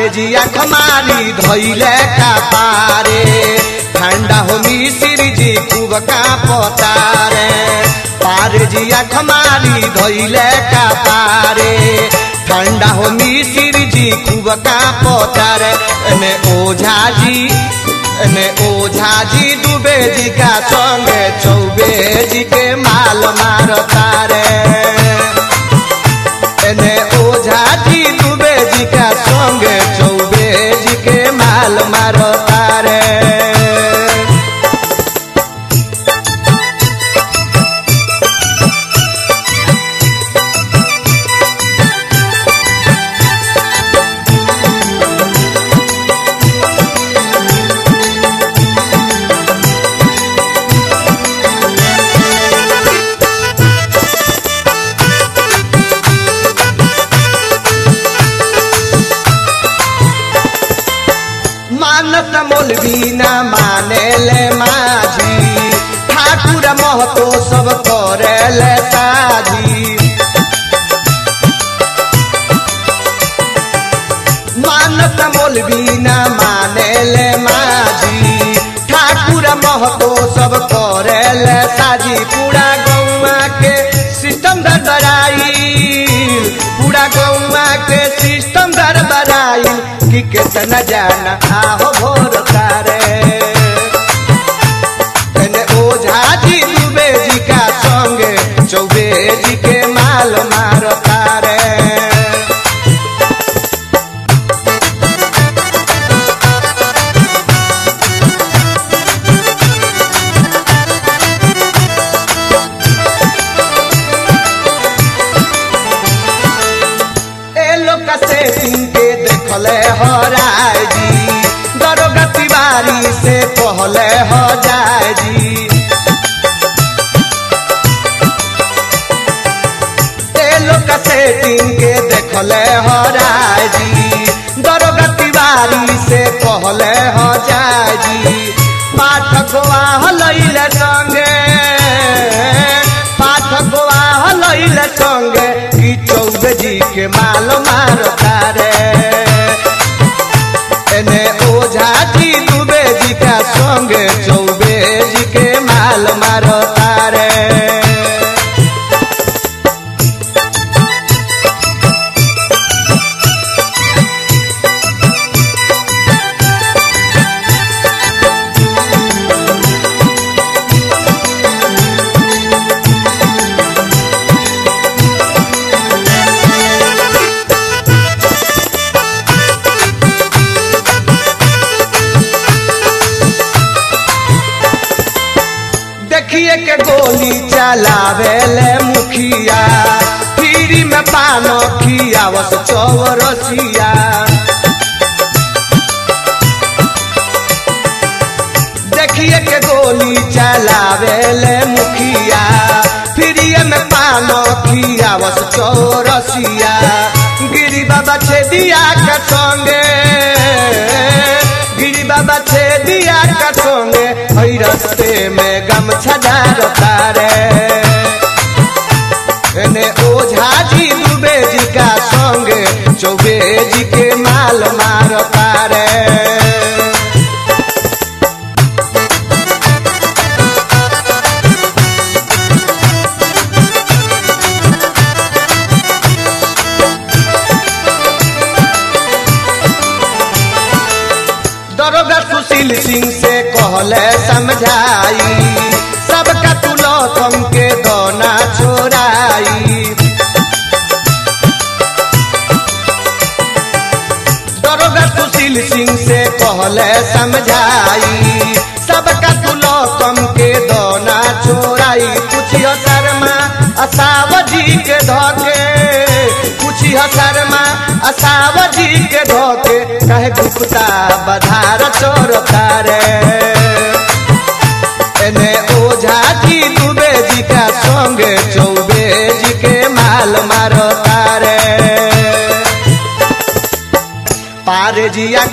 पारे जिया खमारी धैले का पारे ठंडा हो मिसिर जी खूब का पतारे पारे जिया खमारी धैले का पारे ठंडा हो मिसिर जी खूब का पतारे ने ओझा जी दुबे जी का संगे चौबे जी के माल मारता रे ने ओझा जी दुबे जी का संगे चौबे जी के माल मारता रे मानत मौलवी न माने ले माझी ठाकुर महतो सब करे ले साजी मानत मौलवी न माने ले माझी ठाकुर महतो सब करे ले साजी पूरा गौवा के सिस्टम गड़बड़ाई पूरा गौवा के सिस्टम गड़बड़ाई कि केतना जाना आहो भोर तारे ओझा जी दुबे जी का संगे चौबे जी के माल मारता रे ए लोग से के देखले हराय जी दरोगा तिवारी से कहले हो जाए जी लोग से के देखले हराय जी दरोगा तिवारी से कहले हो जाए जी पाठकवा हलैले संगे पाठकवा हलैले संगे कि चौबे जी के माल मारता रे ने ओझा जी दुबे जी का संगे चौबे जी के माल मारता रे देखिए के गोली चलावे ले मुखिया फ्री में पानो खियावस चौरसिया देखिए के गोली चलावे ले मुखिया फ्री में पानो खियावस चौरसिया गिरी बाबा छेदिया के संगे गिरी बाबा छेदिया के संगे हई रस्ते में गमछा डालता रे ने ओझा जी दुबे जी का संगे चौबे जी के माल मारता रे दरोगा सुशील सिंह से कहले समझाई सबका तुलो तुम के दोना छोड़ाई दरोगा सुशील सिंह से कहले समझाई सबका तुलो तुम के दोना छोड़ाई पूछियो शर्मा असाव जी के धोके पूछियो शर्मा असाव जी के धोके कहे गुप्ता बधार चोरता रे ने ओझा जी दुबे जी का संगे चौबे जी के माल मारता रे पारे जिया